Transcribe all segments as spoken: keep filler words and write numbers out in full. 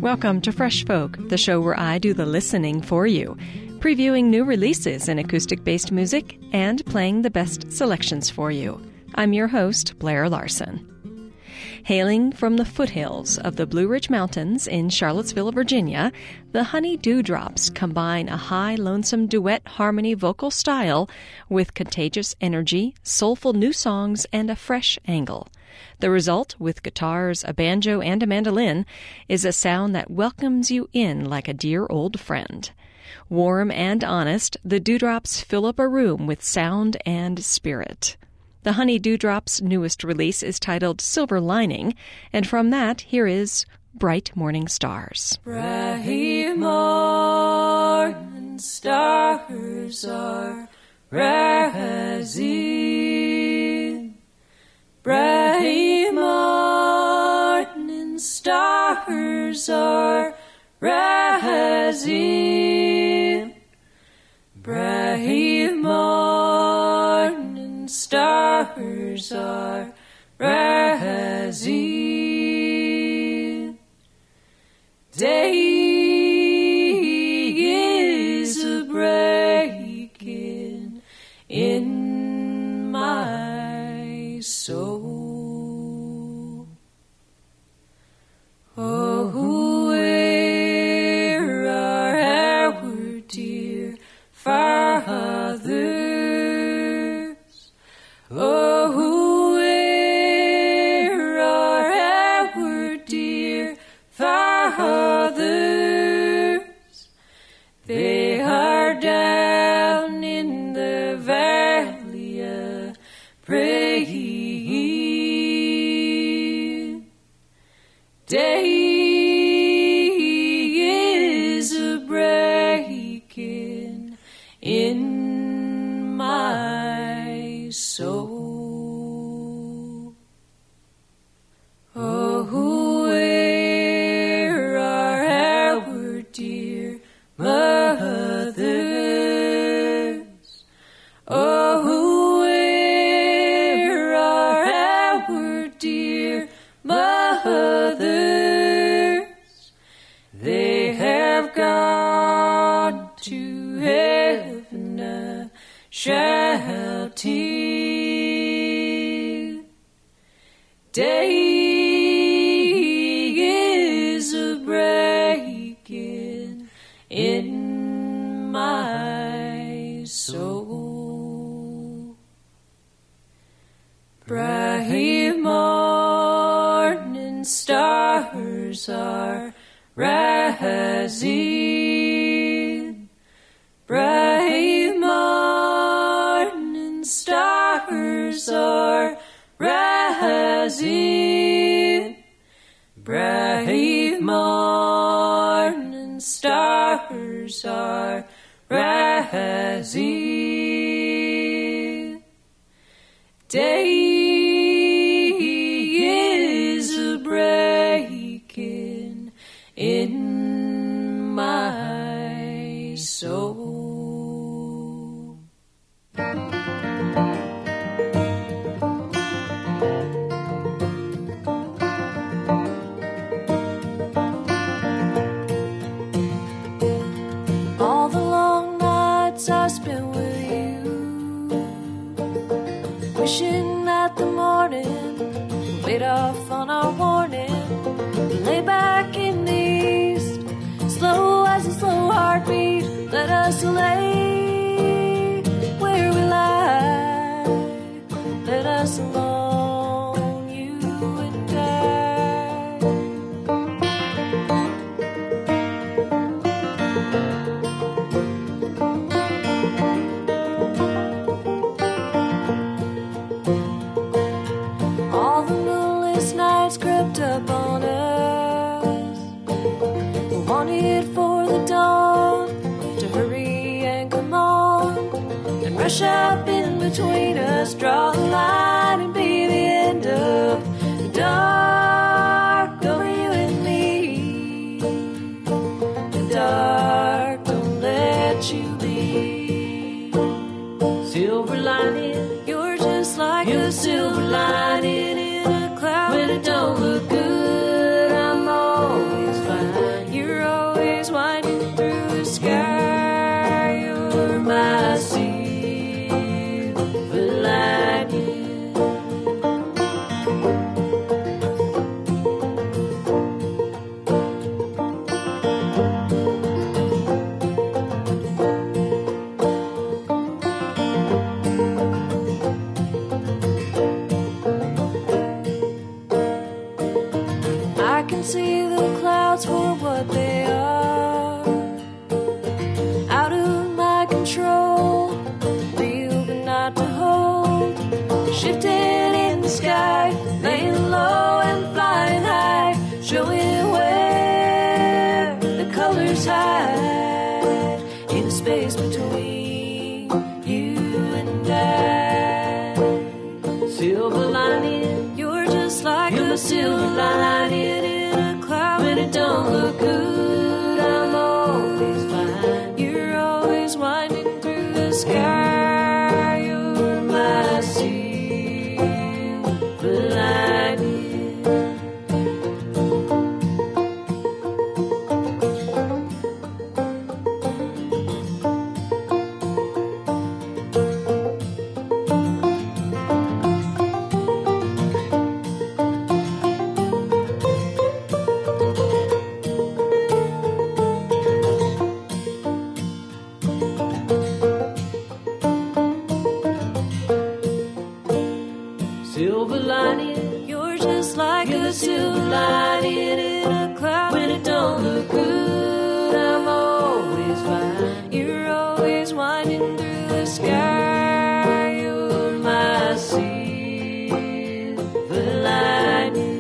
Welcome to Fresh Folk, the show where I do the listening for you, previewing new releases in acoustic-based music and playing the best selections for you. I'm your host, Blair Larson. Hailing from the foothills of the Blue Ridge Mountains in Charlottesville, Virginia, the Honey Dewdrops combine a high, lonesome duet harmony vocal style with contagious energy, soulful new songs, and a fresh angle. The result, with guitars, a banjo, and a mandolin, is a sound that welcomes you in like a dear old friend. Warm and honest, the Dewdrops fill up a room with sound and spirit. The Honey Dewdrops' newest release is titled Silver Lining, and from that, here is Bright Morning Stars. Bright morning stars are rising. Bright morning stars are rising. Bright morning stars are rising. Day is a breaking in my soul. Oh, where are our dear fathers? Oh, where are our dear fathers? They are down in the valley of praying. Day is a breaking in my soul. Oh, where are our dear mothers? Oh, where are our dear mothers? They have gone to heaven a shouting. Day is a breaking in my soul. Bright morning stars are rising. Bright morning stars are rising. Bright morning stars are rising. Day is a breaking in my soul. All the long nights I spent with you, wishing that the morning would wait off on our warning, lay back in the east, slow as a slow heartbeat, let us lay where we lie, let us alone, you and I. All the moonless nights crept up on us, we wanted for the dawn to hurry and come on and rush up in between us, draw the line and be the end of the dark over you and me. The dark, don't let you be. Silver lining, you're just like a silver lining in a cloud. When it don't look good, I'm always fine. shifting in the sky, laying low and flying high, showing where the colors hide in the space between you and I. Silver lining, you're just like you're a silver lining in a cloud. When it don't look good, I'm always fine. You're always winding through the sky. You're my silver lining. Silver lining, you're just like a silver lining in a cloud. When it don't look good, I'm always fine. You're always winding through the sky. You're my silver lining.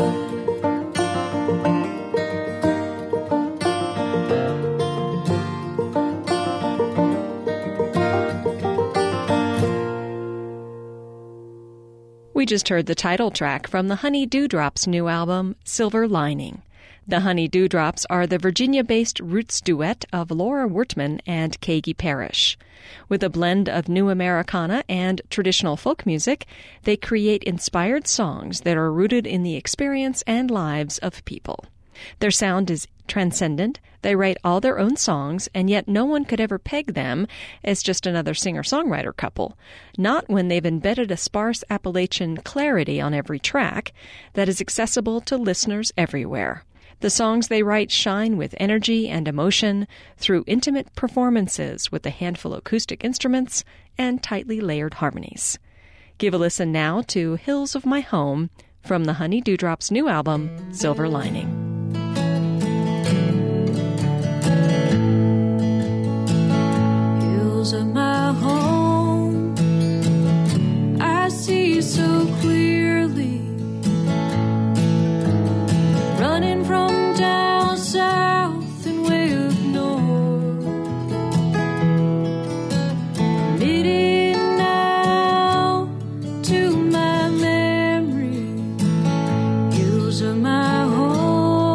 We just heard the title track from the Honey Dewdrops' new album, Silver Lining. The Honey Dewdrops are the Virginia-based roots duet of Laura Wertman and Kagi Parrish. With a blend of new Americana and traditional folk music, they create inspired songs that are rooted in the experience and lives of people. Their sound is transcendent. They write all their own songs, and yet no one could ever peg them as just another singer-songwriter couple. Not when they've embedded a sparse Appalachian clarity on every track that is accessible to listeners everywhere. The songs they write shine with energy and emotion through intimate performances with a handful of acoustic instruments and tightly layered harmonies. Give a listen now to Hills of My Home from the Honey Dewdrops' new album, Silver Lining. Hills of my home, I see so clearly, running from down south and way up north, committed now to my memory. Hills of my home,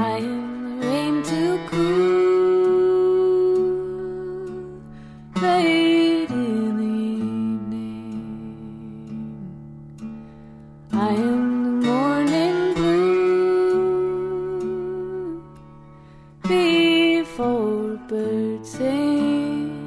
I am the rain to cool late in the evening. I am the morning blue before birds sing.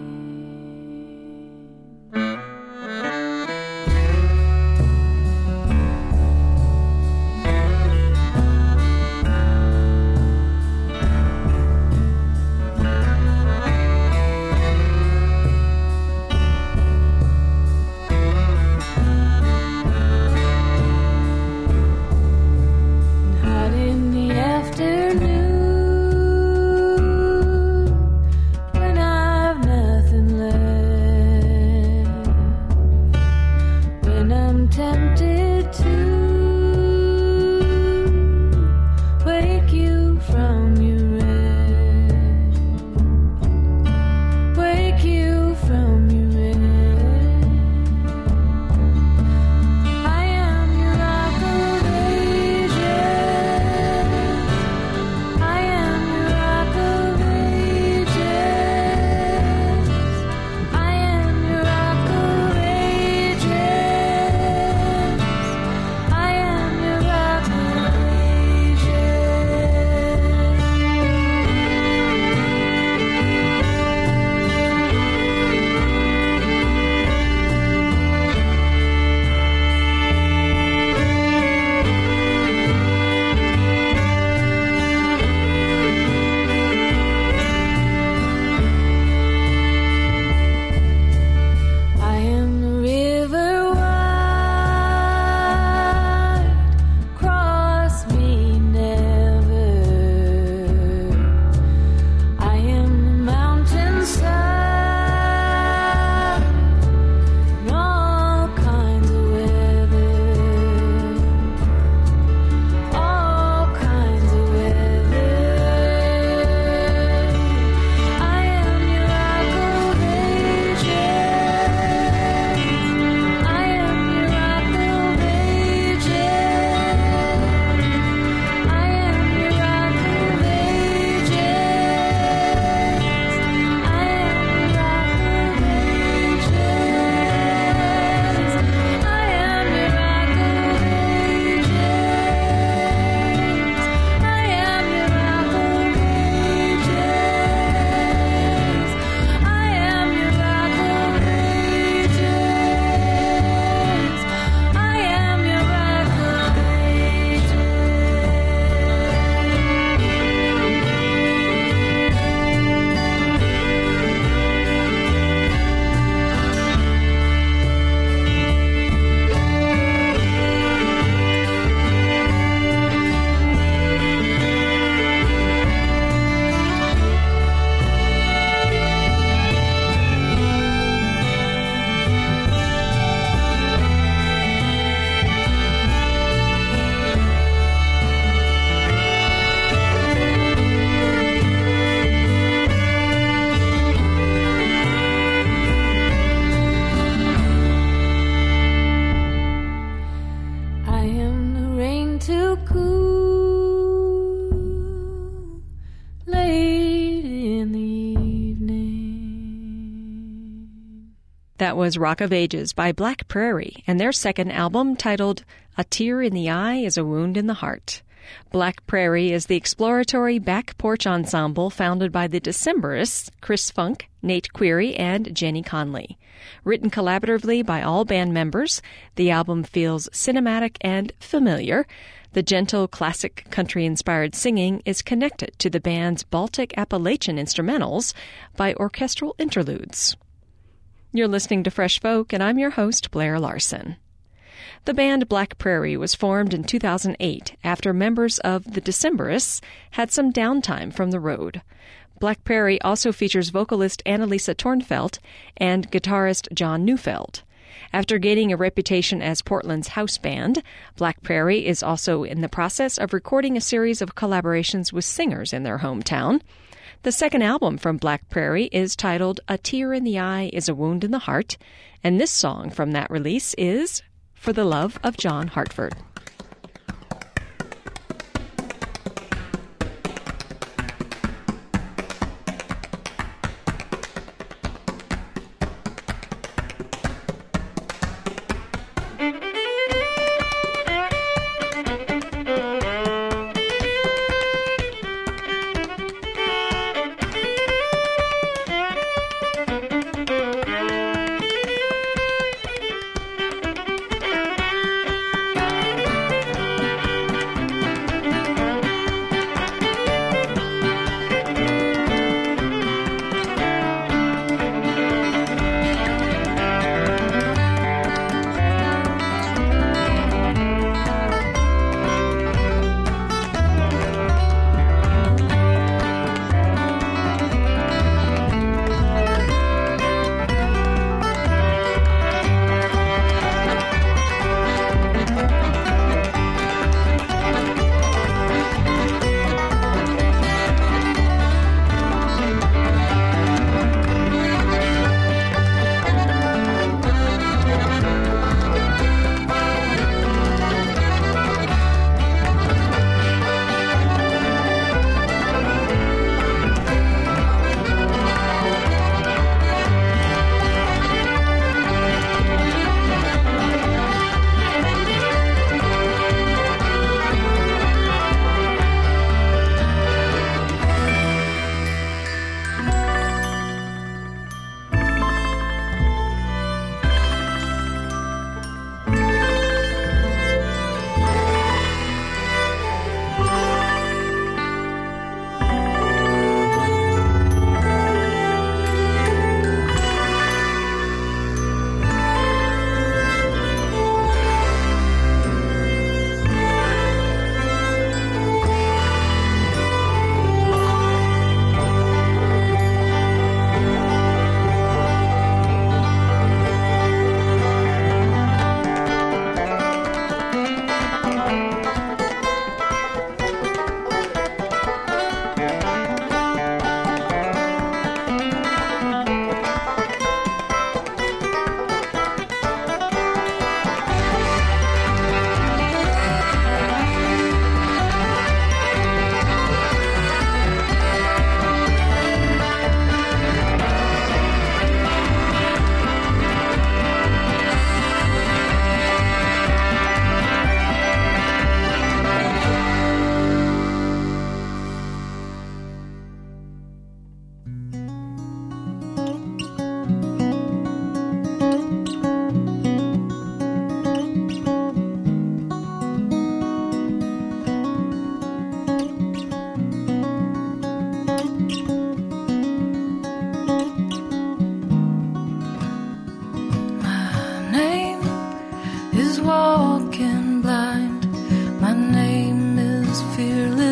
That was Rock of Ages by Black Prairie and their second album titled A Tear in the Eye is a Wound in the Heart. Black Prairie is the exploratory back porch ensemble founded by the Decemberists, Chris Funk, Nate Query, and Jenny Conley. Written collaboratively by all band members, the album feels cinematic and familiar. The gentle, classic country-inspired singing is connected to the band's Baltic Appalachian instrumentals by orchestral interludes. You're listening to Fresh Folk, and I'm your host, Blair Larson. The band Black Prairie was formed in two thousand eight after members of the Decemberists had some downtime from the road. Black Prairie also features vocalist Annalisa Tornfelt and guitarist John Neufeld. After gaining a reputation as Portland's house band, Black Prairie is also in the process of recording a series of collaborations with singers in their hometown. The second album from Black Prairie is titled A Tear in the Eye is a Wound in the Heart, and this song from that release is For the Love of John Hartford.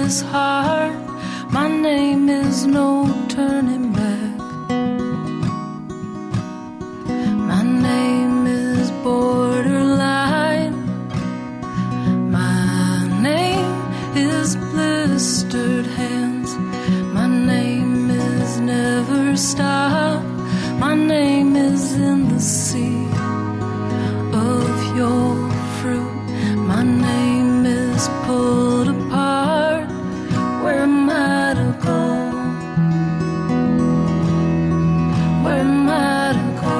this heart. My name is no turning back. My name is borderline. My name is blistered hands. My name is never stop. My name is in the sea of your fruit. My name is pulled apart. Where am I to go? Where am I to go?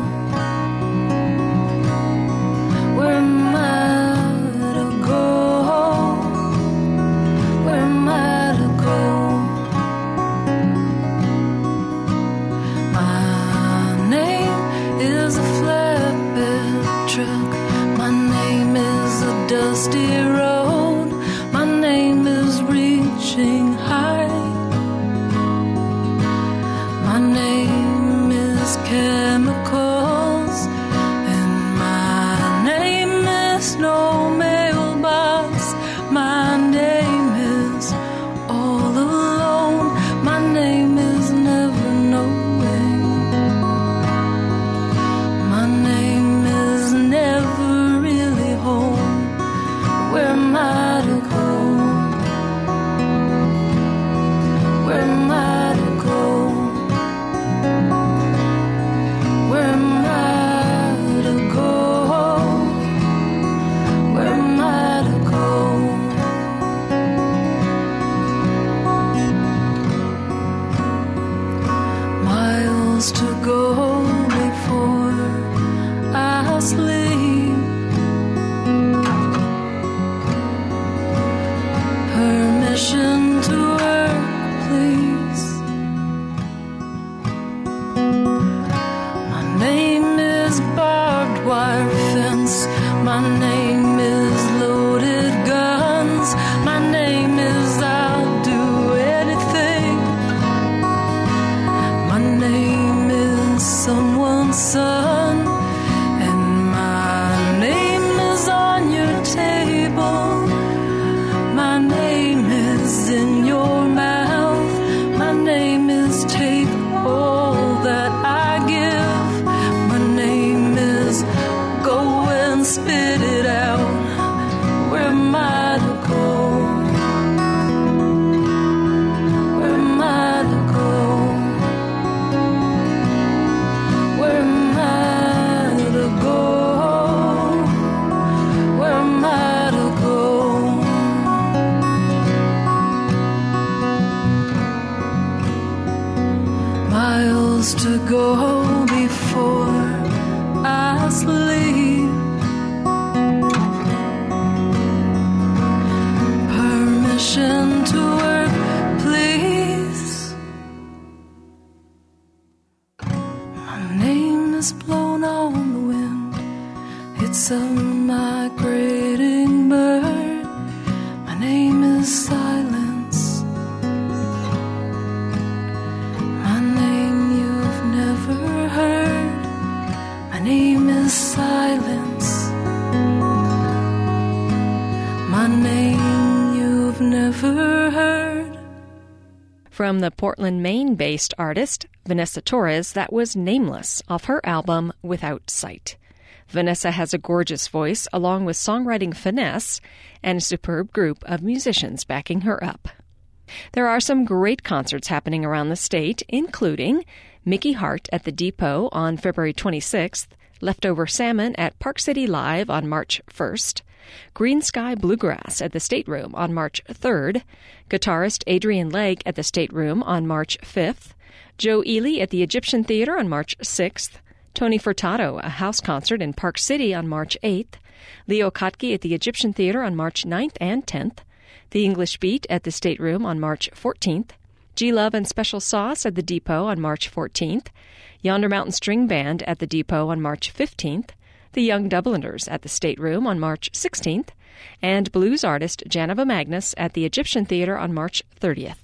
Where am I to go? Where am I to go? My name is a flatbed truck. My name is a dusty road. My name is reaching high. My name is chemicals. And my name is no mailbox. My name is all alone. My name is never knowing. My name is never really home. Where am I to go? Where am I to go? Where am I to go? Where am I to go? Miles to go before I sleep. Permission to work, please. My name is barbed wire fence. My name is loaded guns. My name is I'll do anything. My name is someone's son. And my name is on your table. My name is in your mouth. My name is take all that I give. My name is go and spit it out. Where am I to go? Where am I to go? Where am I to go? Where am I to go? Miles to go before I sleep. Permission to work, please. My name is blown on the wind. It's a migrating bird. My name is silence. My name you've never heard. My name is silence. My name you've never heard. From the Portland, Maine-based artist Vanessa Torres, that was Nameless off her album Without Sight. Vanessa has a gorgeous voice along with songwriting finesse and a superb group of musicians backing her up. There are some great concerts happening around the state, including Mickey Hart at the Depot on February twenty-sixth, Leftover Salmon at Park City Live on March first, Green Sky Bluegrass at the State Room on March third, guitarist Adrian Legg at the State Room on March fifth, Joe Ely at the Egyptian Theater on March sixth, Tony Furtado, a house concert in Park City on March eighth, Leo Kottke at the Egyptian Theater on March ninth and tenth, The English Beat at the State Room on March fourteenth, G-Love and Special Sauce at the Depot on March fourteenth, Yonder Mountain String Band at the Depot on March fifteenth, the Young Dubliners at the State Room on March sixteenth, and blues artist Janova Magnus at the Egyptian Theater on March thirtieth.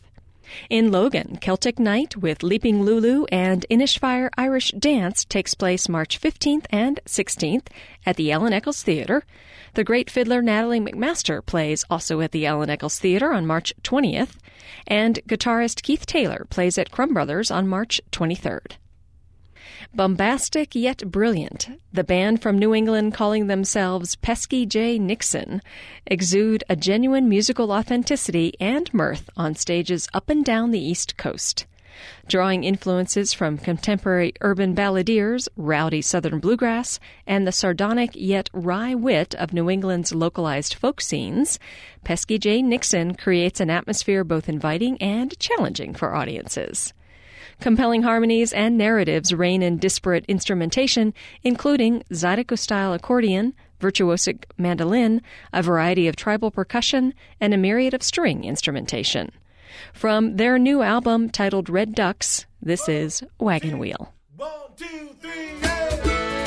In Logan, Celtic Night with Leaping Lulu and Inishfire Irish Dance takes place March fifteenth and sixteenth at the Ellen Eccles Theatre. The great fiddler Natalie McMaster plays also at the Ellen Eccles Theatre on March twentieth, and guitarist Keith Taylor plays at Crumb Brothers on March twenty-third. Bombastic yet brilliant, the band from New England calling themselves Pesky J. Nixon exude a genuine musical authenticity and mirth on stages up and down the East Coast. Drawing influences from contemporary urban balladeers, rowdy Southern bluegrass, and the sardonic yet wry wit of New England's localized folk scenes, Pesky J. Nixon creates an atmosphere both inviting and challenging for audiences. Compelling harmonies and narratives reign in disparate instrumentation, including Zydeco-style accordion, virtuosic mandolin, a variety of tribal percussion, and a myriad of string instrumentation. From their new album titled Red Ducks, this is Wagon Wheel. One, two, three, hey!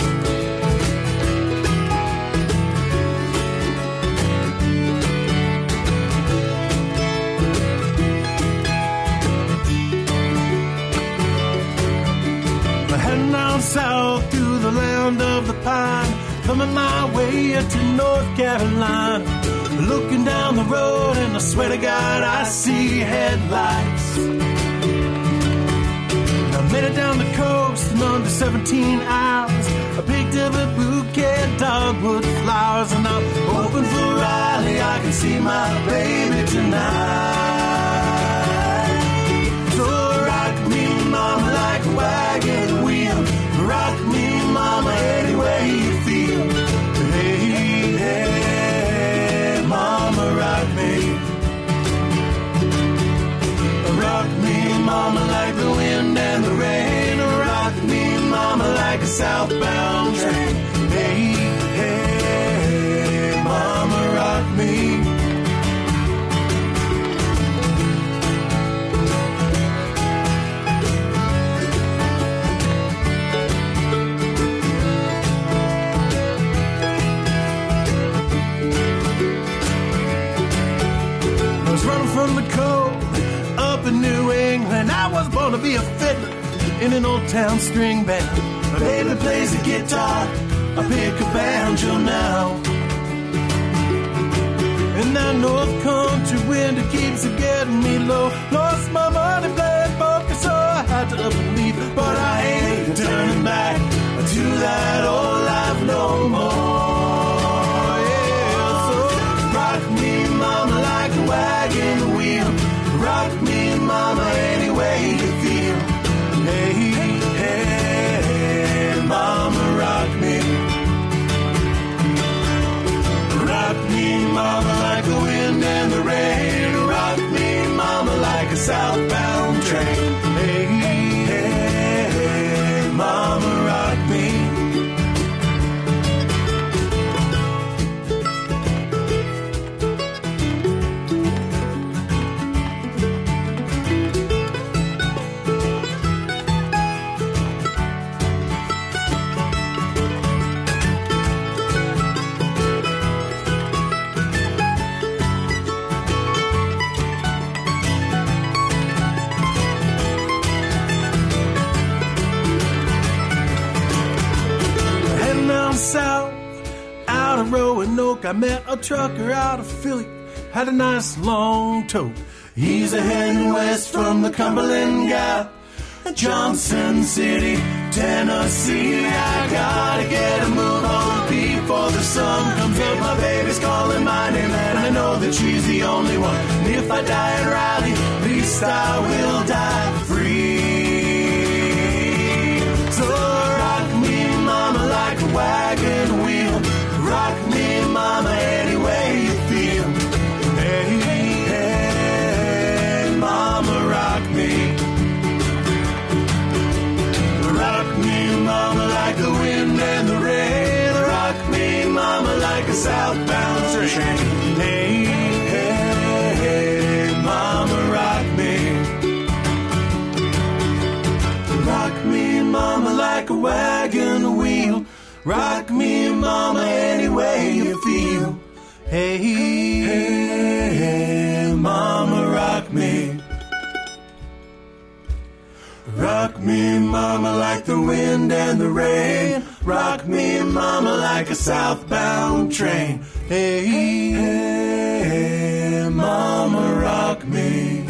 Heading down south through the land of the pine, coming my way to North Carolina. Looking down the road and I swear to God I see headlights. I made it down the coast in under seventeen hours. I picked up a bouquet of dogwood flowers, and I'm hoping for Riley I can see my baby tonight. So rock me, mama, like a wagon wheel. Rock me, mama, any way you feel. Hey, hey, mama, rock me. Rock me, mama, like the wind and the rain. Rock me, mama, like a southbound train. Hey, hey, mama, rock me. From the cold up in New England, I was born to be a fiddler in an old town string band. My baby plays the guitar, I pick a banjo now. And that North Country winter keeps getting me low. Lost my money playing poker, so I had to up and leave. But I ain't turning back to that old life no more. Yeah, so rock me, mama, like a wagon wheel. Rock me, mama, any way you feel. Hey, hey, mama, rock me. Rock me, mama, like the wind and the rain. Rock me, mama, like a southbound train. Hey, hey, mama, rock me. South, out of Roanoke, I met a trucker out of Philly, had a nice long tote. He's a heading west from the Cumberland Gap, Johnson City, Tennessee. I gotta get a move on before the sun comes up. My baby's calling my name and I know that she's the only one. And if I die in Raleigh, at least I will die free. So rock me, mama, like a wagon wheel. Rock me, mama, any way you feel. Hey, hey, mama, rock me. Rock me, mama, like the wind and the rain. Rock me, mama, like a southbound train. Hey, hey, hey, mama, rock me. Rock me, mama, like a wagon wheel. Rock me, mama, any way you feel. Hey, hey, hey, mama, rock me. mama, like the wind and the rain. Rock me, mama, like a southbound train. Hey, hey, mama, rock me.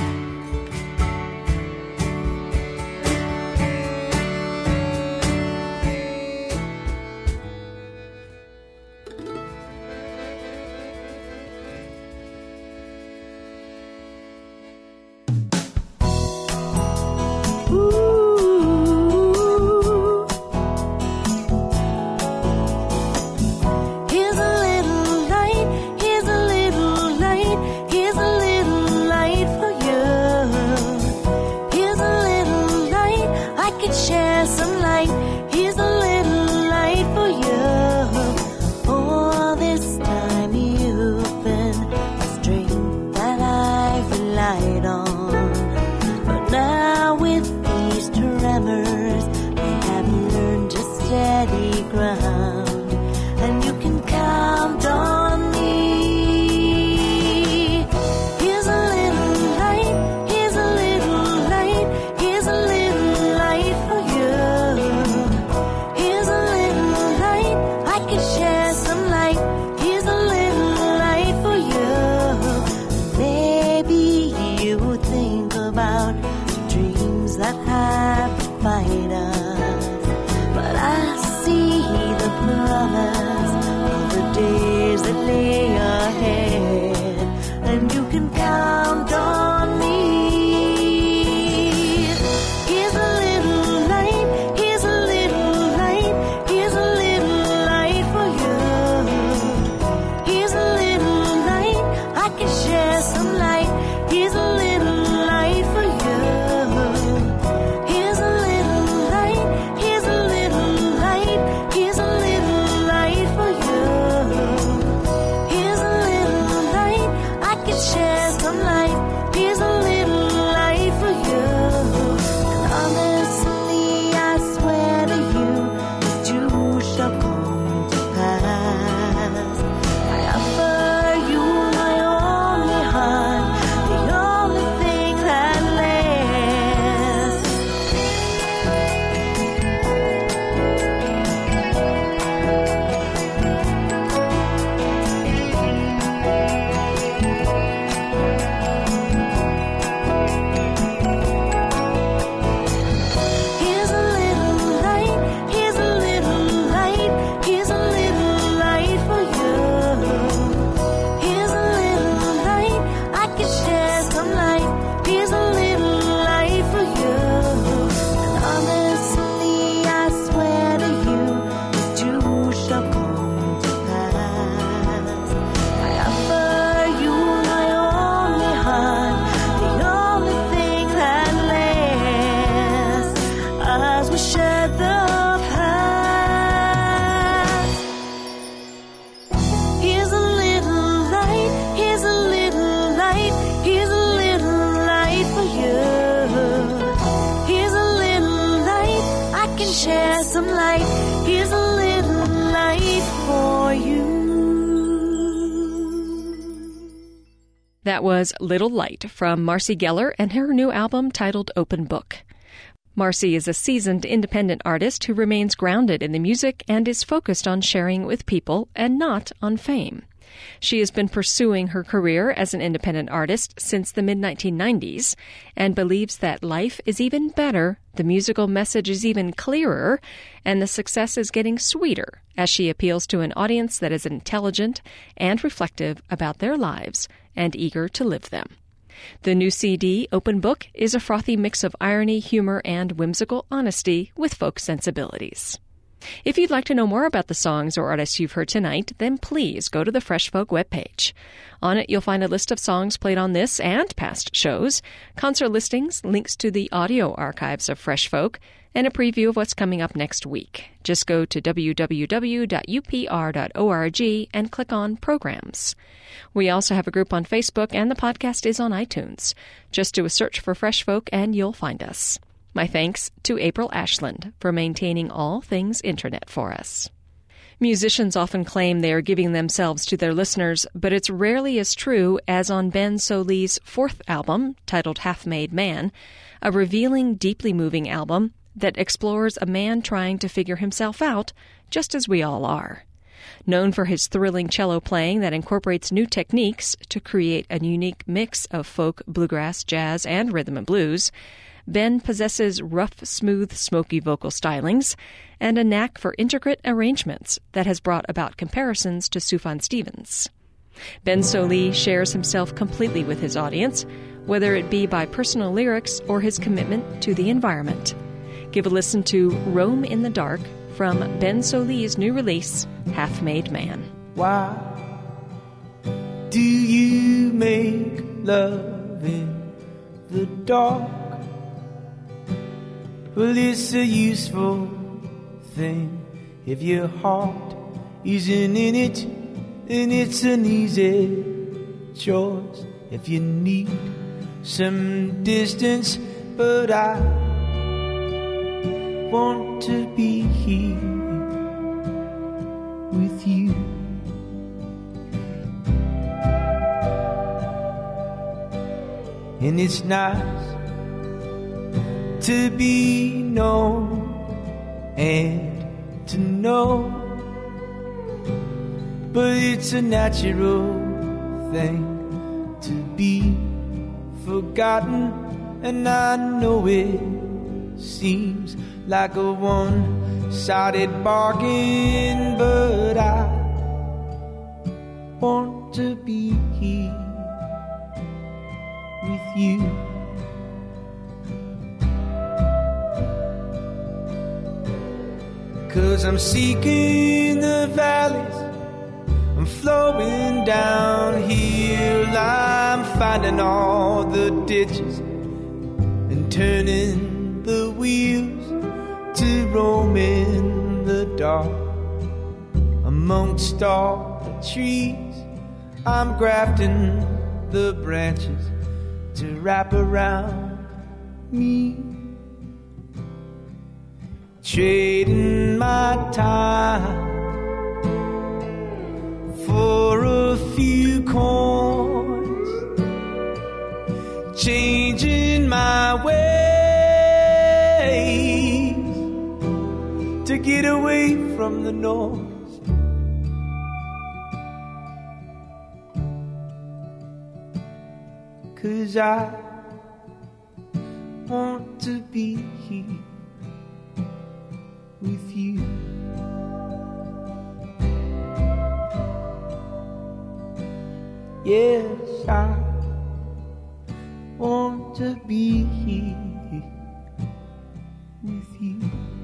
That was Little Light from Marcy Geller and her new album titled Open Book. Marcy is a seasoned independent artist who remains grounded in the music and is focused on sharing it with people and not on fame. She has been pursuing her career as an independent artist since the mid nineteen nineties and believes that life is even better, the musical message is even clearer, and the success is getting sweeter as she appeals to an audience that is intelligent and reflective about their lives and eager to live them. The new C D, Open Book, is a frothy mix of irony, humor, and whimsical honesty with folk sensibilities. If you'd like to know more about the songs or artists you've heard tonight, then please go to the Fresh Folk webpage. On it, you'll find a list of songs played on this and past shows, concert listings, links to the audio archives of Fresh Folk, and a preview of what's coming up next week. Just go to w w w dot u p r dot org and click on Programs. We also have a group on Facebook, and the podcast is on iTunes. Just do a search for Fresh Folk and you'll find us. My thanks to April Ashland for maintaining all things internet for us. Musicians often claim they are giving themselves to their listeners, but it's rarely as true as on Ben Soli's fourth album, titled Half Made Man, a revealing, deeply moving album that explores a man trying to figure himself out, just as we all are. Known for his thrilling cello playing that incorporates new techniques to create a unique mix of folk, bluegrass, jazz, and rhythm and blues, Ben possesses rough, smooth, smoky vocal stylings and a knack for intricate arrangements that has brought about comparisons to Sufjan Stevens. Ben Sollee shares himself completely with his audience, whether it be by personal lyrics or his commitment to the environment. Give a listen to Roam in the Dark from Ben Sollee's new release, Half-Made Man. Why do you make love in the dark? Well, it's a useful thing if your heart isn't in it, and it's an easy choice if you need some distance. But I want to be here with you. And it's nice to be known and to know, but it's a natural thing to be forgotten. And I know it seems like a one-sided bargain, but I want to be here with you. Cause I'm seeking the valleys, I'm flowing downhill, I'm finding all the ditches and turning the wheels to roam in the dark. Amongst all the trees, I'm grafting the branches to wrap around me, trading my time for a few coins, changing my ways to get away from the noise. Cause I want to be here with you. Yes, I want to be here with you.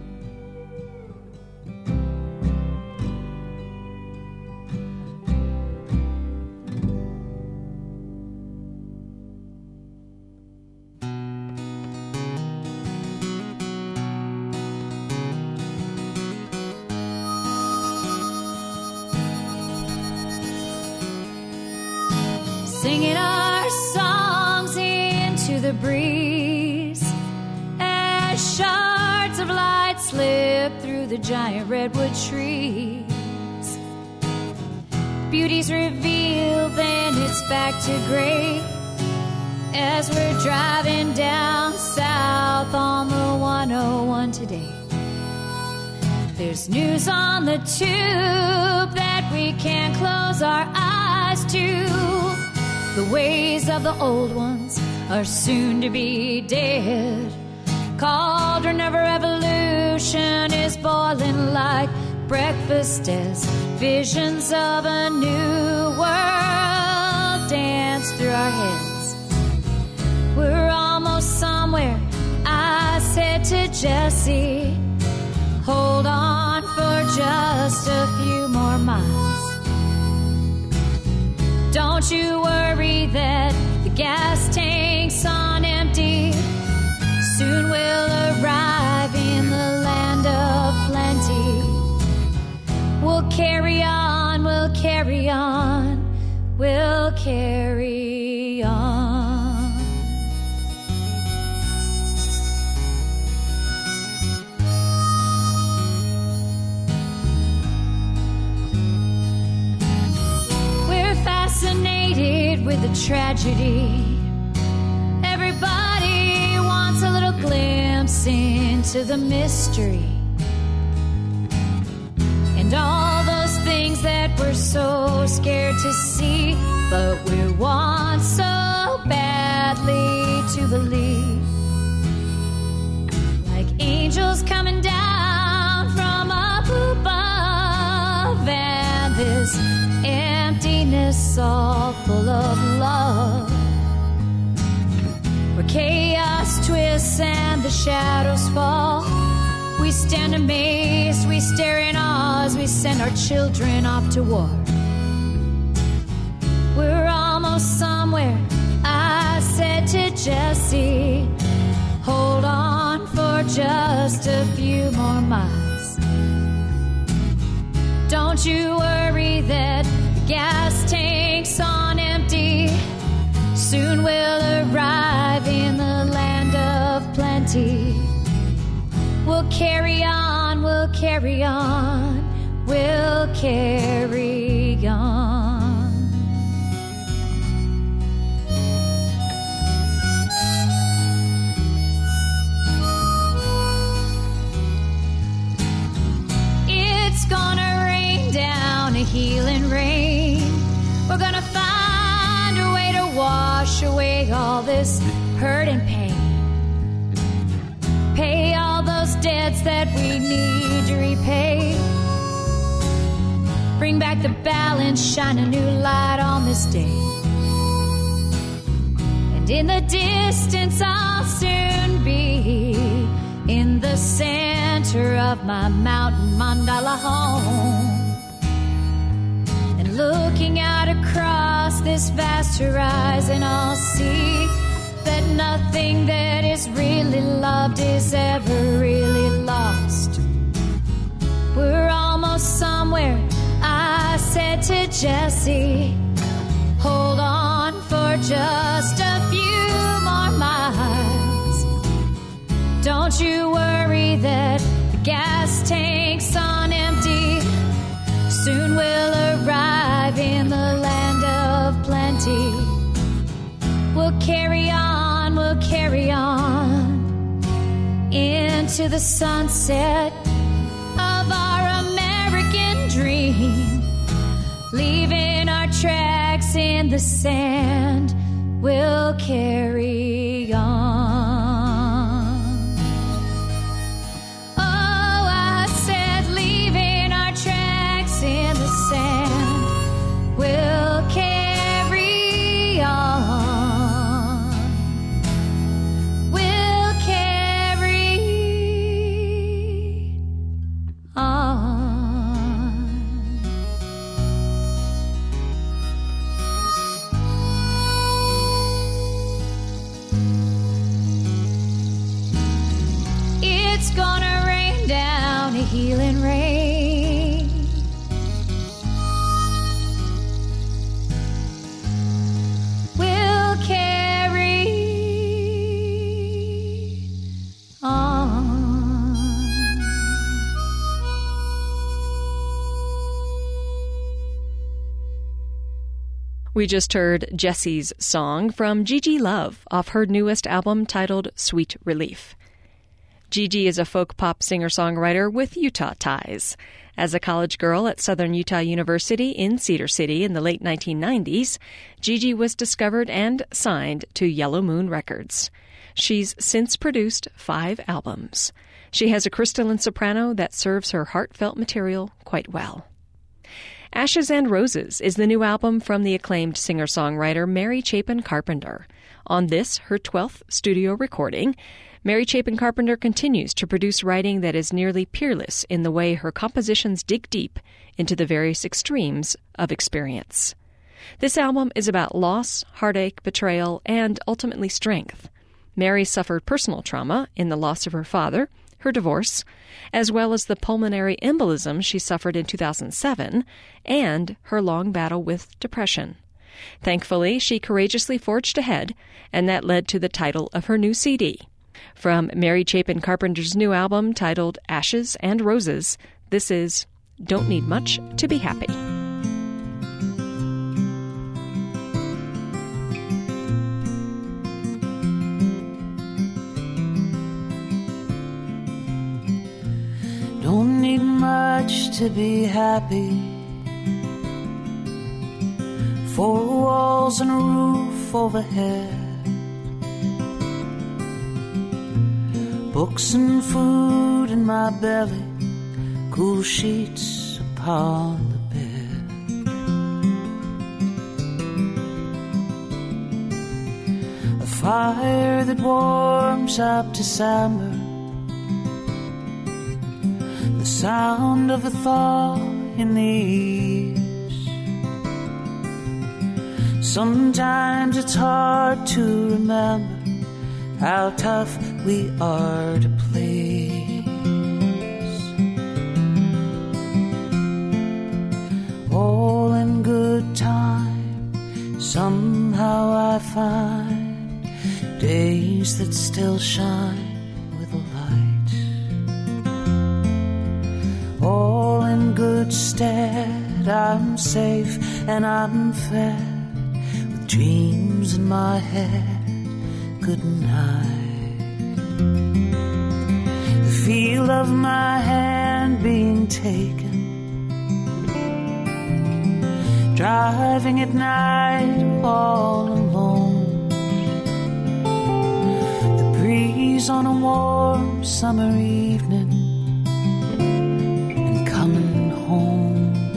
Singing our songs into the breeze as shards of light slip through the giant redwood trees. Beauty's revealed, then it's back to gray as we're driving down south on the one oh one today. There's news on the tube that we can't close our eyes to. The ways of the old ones are soon to be dead. Cauldron of revolution is boiling like breakfast as visions of a new world dance through our heads. We're almost somewhere, I said to Jesse. Hold on for just a few more miles. Don't you worry that the gas tank's on empty. Soon we'll arrive in the land of plenty. We'll carry on, we'll carry on, we'll carry on. Fascinated with the tragedy. Everybody wants a little glimpse us into the mystery and all those things that we're so scared to see, but we want so badly to believe. Like angels coming down from up above, and this emptiness all full of love. Where chaos twists and the shadows fall, we stand amazed, we stare in awe as we send our children off to war. We're almost somewhere, I said to Jesse. Hold on for just a few more miles. Don't you worry that the gas tank's on empty. Soon we'll arrive in the land of plenty. We'll carry on, we'll carry on, we'll carry on. It's gonna rain down a healing rain. We're gonna find a way to wash away all this hurt and pain. Pay all those debts that we need to repay. Bring back the balance, shine a new light on this day. And in the distance I'll soon be in the center of my mountain mandala home. And looking out across this vast horizon, I'll see that nothing that is really loved is ever really lost. We're almost somewhere, I said to Jesse. Hold on for just a few more miles. Don't you worry that the gas tank's on empty. Soon we'll arrive in the land of plenty. We'll carry on, we'll carry on into the sunset of our American dream. Leaving our tracks in the sand, we'll carry on. Oh, I said leaving our tracks in the sand, we'll carry on. It's gonna rain down a healing rain. We'll carry on. We just heard Jessie's song from Gigi Love off her newest album titled Sweet Relief. Gigi is a folk pop singer-songwriter with Utah ties. As a college girl at Southern Utah University in Cedar City in the late nineteen nineties, Gigi was discovered and signed to Yellow Moon Records. She's since produced five albums. She has a crystalline soprano that serves her heartfelt material quite well. Ashes and Roses is the new album from the acclaimed singer-songwriter Mary Chapin Carpenter. On this, her twelfth studio recording, Mary Chapin Carpenter continues to produce writing that is nearly peerless in the way her compositions dig deep into the various extremes of experience. This album is about loss, heartache, betrayal, and ultimately strength. Mary suffered personal trauma in the loss of her father, her divorce, as well as the pulmonary embolism she suffered in two thousand seven, and her long battle with depression. Thankfully, she courageously forged ahead, and that led to the title of her new C D. From Mary Chapin Carpenter's new album titled Ashes and Roses, this is Don't Need Much to Be Happy. much to be happy. Four walls and a roof overhead, books and food in my belly, cool sheets upon the bed. A fire that warms up December, the sound of a thaw in the ears. Sometimes it's hard to remember how tough we are to please. All in good time, somehow I find days that still shine with a light. All in good stead, I'm safe and I'm fed, with dreams in my head. Good night. The feel of my hand being taken, driving at night all alone. The breeze on a warm summer evening, and coming home.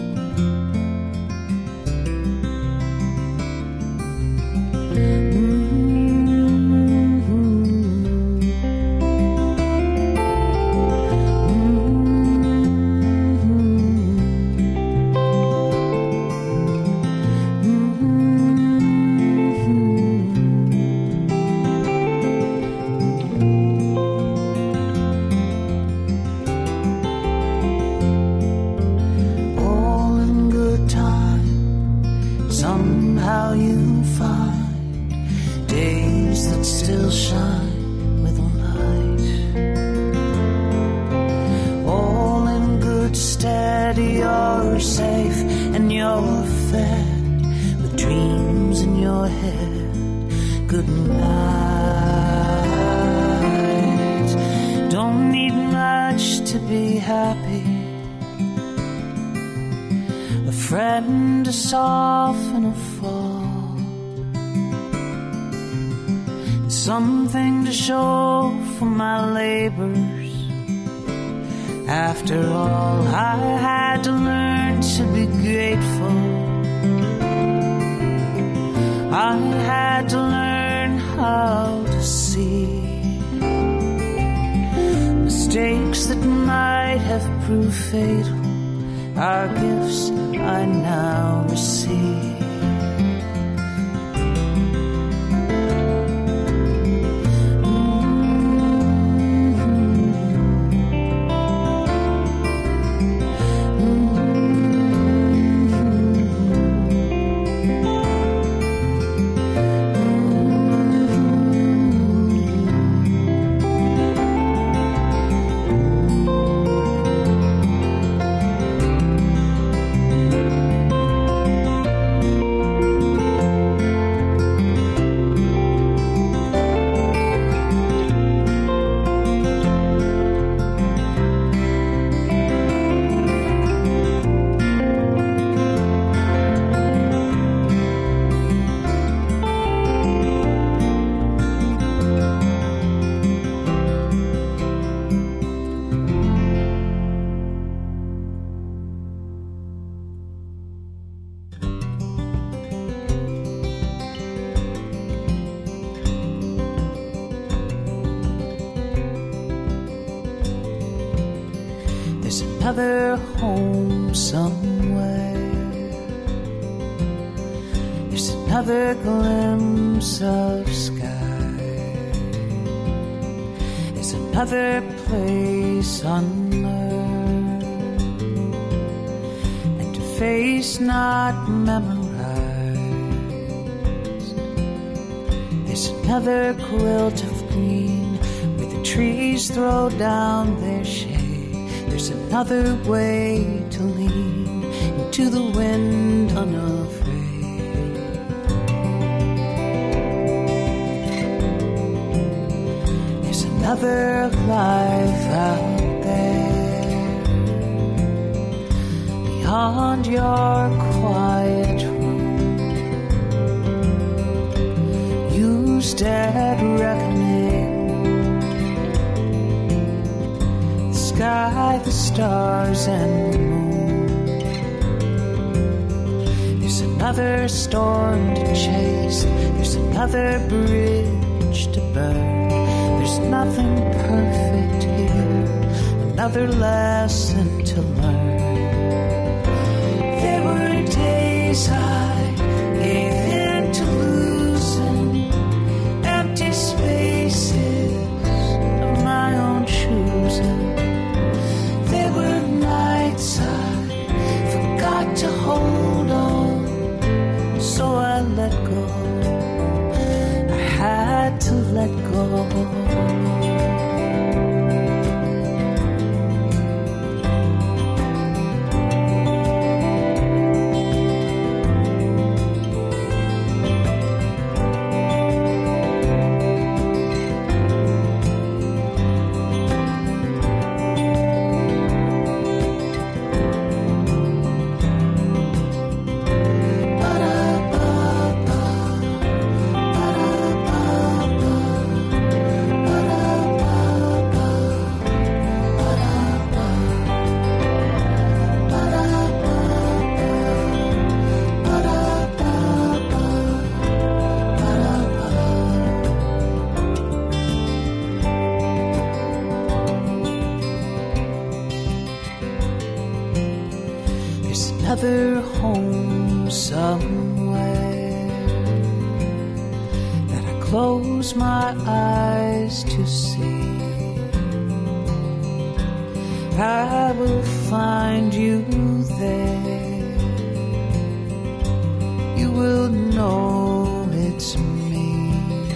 Soften a fall, something to show for my labors. After all, I had to learn to be grateful. I had to learn how to see mistakes that might have proved fatal are gifts I now receive. Another home somewhere. There's another glimpse of sky. There's another place on earth, and a face not memorized. There's another quilt of green where the trees throw down their shade. There's another way to lean into the wind unafraid. There's another life out there. beyond your quiet room, used at reckoning, the sky, the stars, and the moon. There's another storm to chase, there's another bridge to burn. There's nothing perfect here, another lesson to learn. There were days I gave in to losing, empty spaces of my own choosing. There were nights I forgot to hold on, so I let go. I had to let go. Another home somewhere that I close my eyes to see. I will find you there. You will know it's me.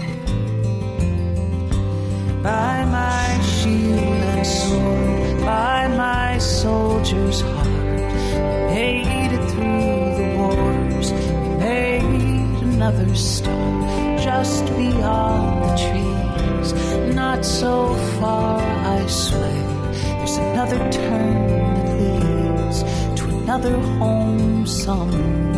By my shield and sword, by my soldier's heart, made it through the wars, made another star just beyond the trees. Not so far, I swear, there's another turn that leads to another home somewhere.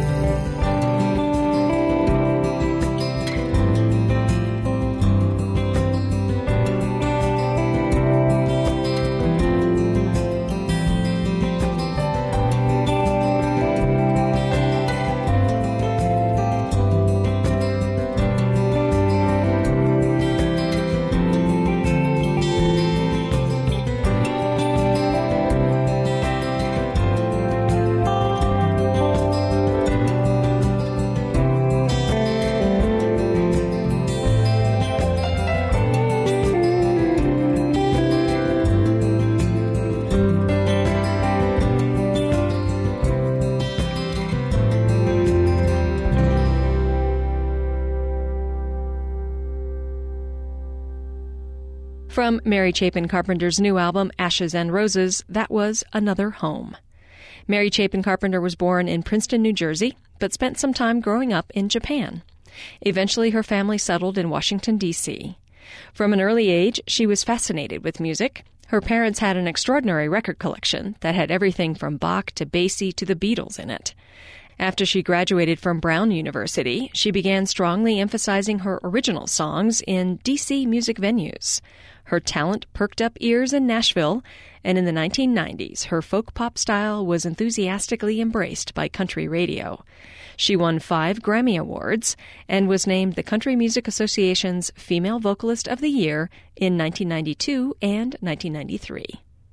From Mary Chapin Carpenter's new album, Ashes and Roses, that was Another Home. Mary Chapin Carpenter was born in Princeton, New Jersey, but spent some time growing up in Japan. Eventually, her family settled in Washington, D C From an early age, she was fascinated with music. Her parents had an extraordinary record collection that had everything from Bach to Basie to the Beatles in it. After she graduated from Brown University, she began strongly emphasizing her original songs in D C music venues. Her talent perked up ears in Nashville, and in the nineteen nineties, her folk pop style was enthusiastically embraced by country radio. She won five Grammy Awards and was named the Country Music Association's Female Vocalist of the Year in nineteen ninety-two and nineteen ninety-three.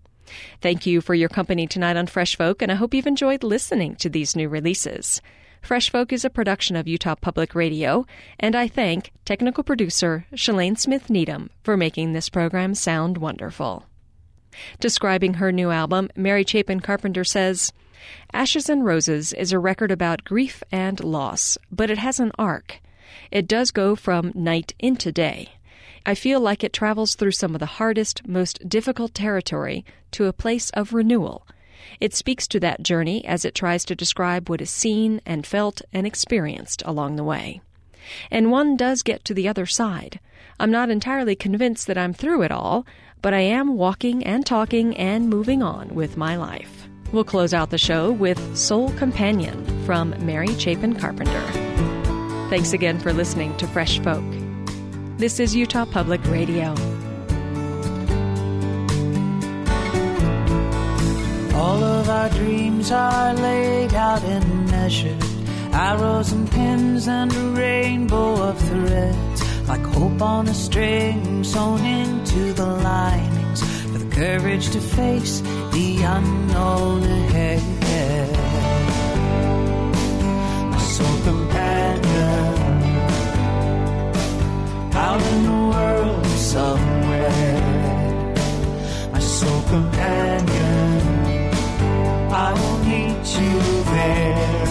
Thank you for your company tonight on Fresh Folk, and I hope you've enjoyed listening to these new releases. Fresh Folk is a production of Utah Public Radio, and I thank technical producer Shalane Smith Needham for making this program sound wonderful. Describing her new album, Mary Chapin Carpenter says, Ashes and Roses is a record about grief and loss, but it has an arc. It does go from night into day. I feel like it travels through some of the hardest, most difficult territory to a place of renewal. It speaks to that journey as it tries to describe what is seen and felt and experienced along the way. And one does get to the other side. I'm not entirely convinced that I'm through it all, but I am walking and talking and moving on with my life. We'll close out the show with Soul Companion from Mary Chapin Carpenter. Thanks again for listening to Fresh Folk. This is Utah Public Radio. All of our dreams are laid out and measured, arrows and pins and a rainbow of threads, like hope on a string sewn into the linings, for the courage to face the unknown ahead. My soul companion, out in the world somewhere. My soul companion, I will meet you there.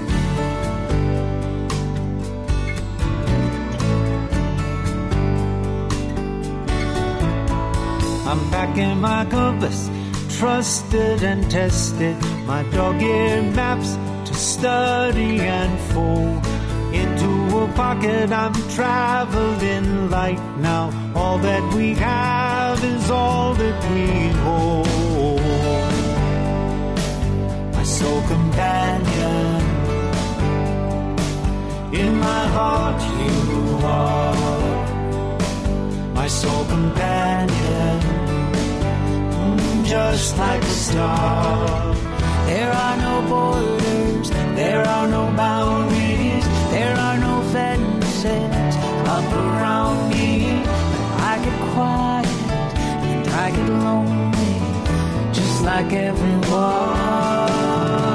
I'm packing my compass, trusted and tested, my dog-eared maps to study and fold. Into a pocket I'm traveling light now. All that we have is all that we hold. My soul companion, in my heart you are. My soul companion, just like a star. There are no borders, there are no boundaries, there are no fences up around me. But I get quiet and I get lonely, just like everyone.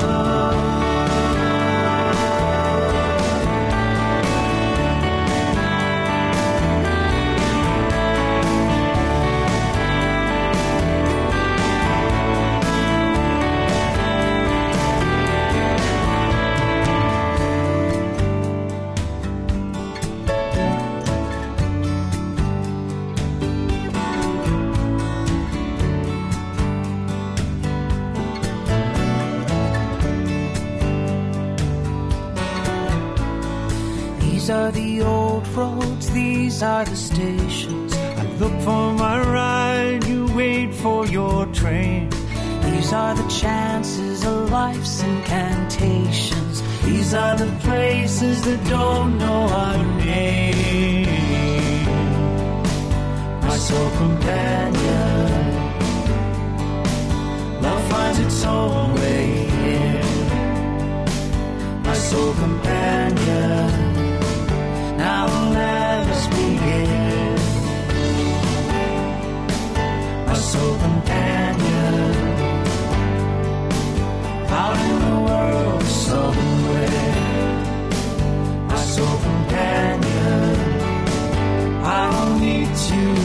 These are the old roads, these are the stations. I look for my ride, you wait for your train. These are the chances of life's incantations. These are the places that don't know our name. My soul companion, love finds its own way in. My soul companion, now let us begin. My soul companion, out in the world somewhere. My soul companion, I will meet you